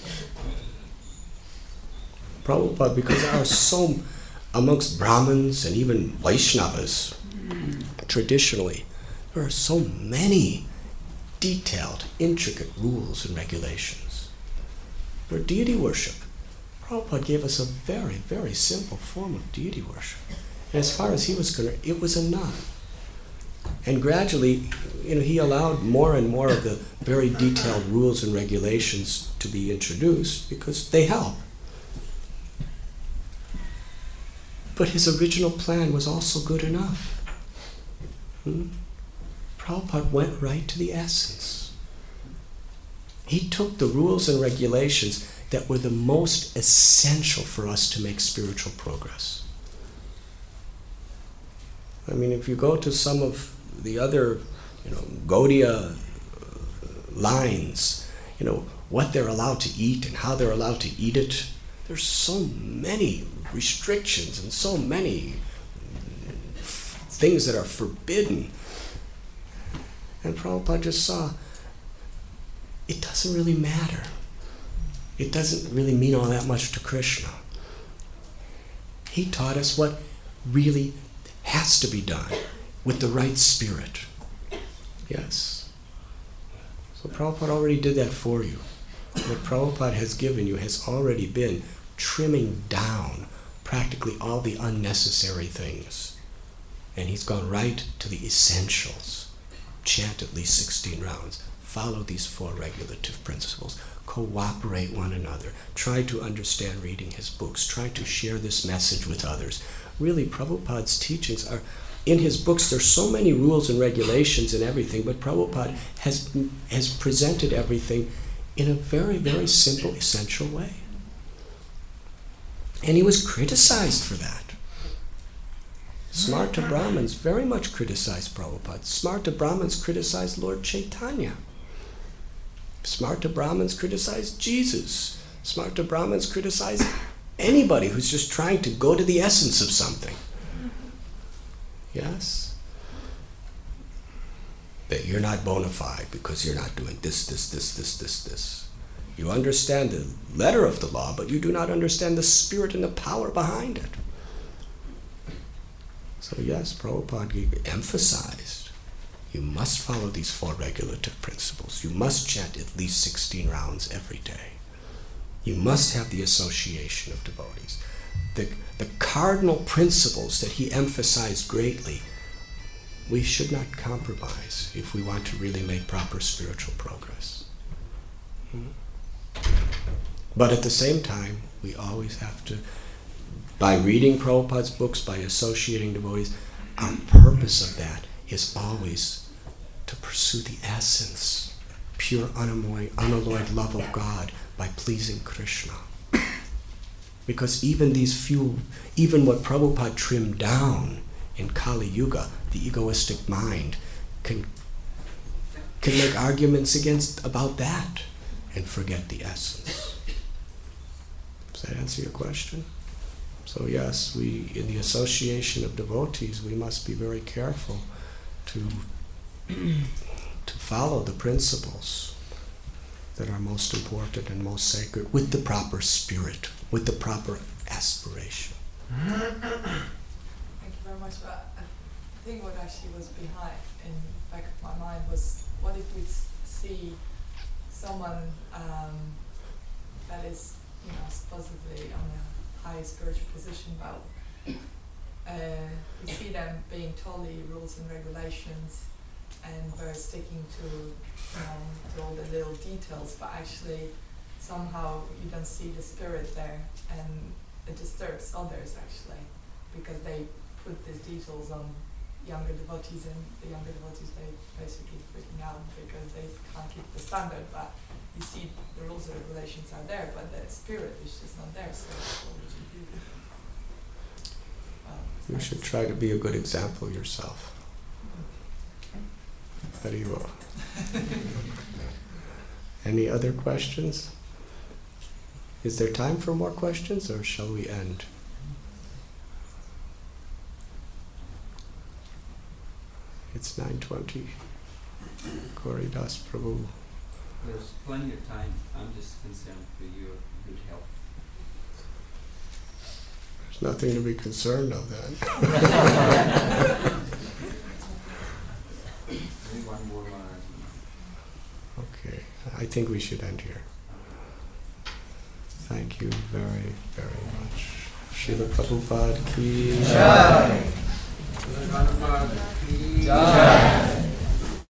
Speaker 1: Prabhupada, because there are so, amongst Brahmins and even Vaishnavas, traditionally, there are so many detailed, intricate rules and regulations. For deity worship, Prabhupada gave us a very, very simple form of deity worship. And as far as he was concerned, it was enough. And gradually, you know, he allowed more and more of the very detailed rules and regulations to be introduced because they help. But his original plan was also good enough. Hmm? Prabhupada went right to the essence. He took the rules and regulations that were the most essential for us to make spiritual progress. I mean, if you go to some of the other, you know, Gaudiya lines, you know, what they're allowed to eat and how they're allowed to eat it, there's so many restrictions and so many things that are forbidden. And Prabhupada just saw, it doesn't really matter. It doesn't really mean all that much to Krishna. He taught us what really has to be done with the right spirit. Yes. So Prabhupada already did that for you. What Prabhupada has given you has already been trimming down practically all the unnecessary things. And he's gone right to the essentials. Chant at least sixteen rounds. Follow these four regulative principles. Cooperate one another. Try to understand reading his books. Try to share this message with others. Really, Prabhupada's teachings are, in his books, there's so many rules and regulations and everything, but Prabhupada has, has presented everything in a very, very simple, essential way. And he was criticized for that. Smarta Brahmins very much criticized Prabhupada. Smarta Brahmins criticized Lord Chaitanya. Smarta Brahmins criticized Jesus. Smarta Brahmins criticized anybody who's just trying to go to the essence of something. Yes? That you're not bona fide because you're not doing this, this, this, this, this, this. You understand the letter of the law, but you do not understand the spirit and the power behind it. So yes, Prabhupada emphasized, you must follow these four regulative principles. You must chant at least sixteen rounds every day. You must have the association of devotees. The, the cardinal principles that he emphasized greatly, we should not compromise if we want to really make proper spiritual progress. Hmm? But at the same time, we always have to, by reading Prabhupada's books, by associating devotees, our purpose of that is always to pursue the essence, pure unalloyed, unalloyed love of God by pleasing Krishna. Because even these few, even what Prabhupada trimmed down in Kali Yuga, the egoistic mind, can, can make arguments against about that and forget the essence. Does that answer your question? So yes, we, in the association of devotees, we must be very careful to, to follow the principles that are most important and most sacred with the proper spirit, with the proper aspiration.
Speaker 4: Thank you very much. But I think what actually was behind, in the back of my mind, was what if we see someone um, that is, you know, supposedly on a high spiritual position, but uh, we see them being totally rules and regulations and very sticking to, you know, to all the little details, but actually somehow you don't see the spirit there, and it disturbs others actually, because they put these details on younger devotees, and the younger devotees, they basically freaking out because they can't keep the standard, but you see the rules and regulations are there, but the spirit is just not there, so what would you do? Well,
Speaker 1: You should try to be a good example yourself. Very well. Any other questions? Is there time for more questions, or shall we end? It's nine twenty. Gauridas Prabhu.
Speaker 5: There's plenty of time. I'm just concerned for your good health.
Speaker 1: There's nothing to be concerned of then.
Speaker 5: Maybe one more Maharaj.
Speaker 1: Okay, I think we should end here. Thank you very, very much. Srila Prabhupada ki
Speaker 5: Jai. Jai.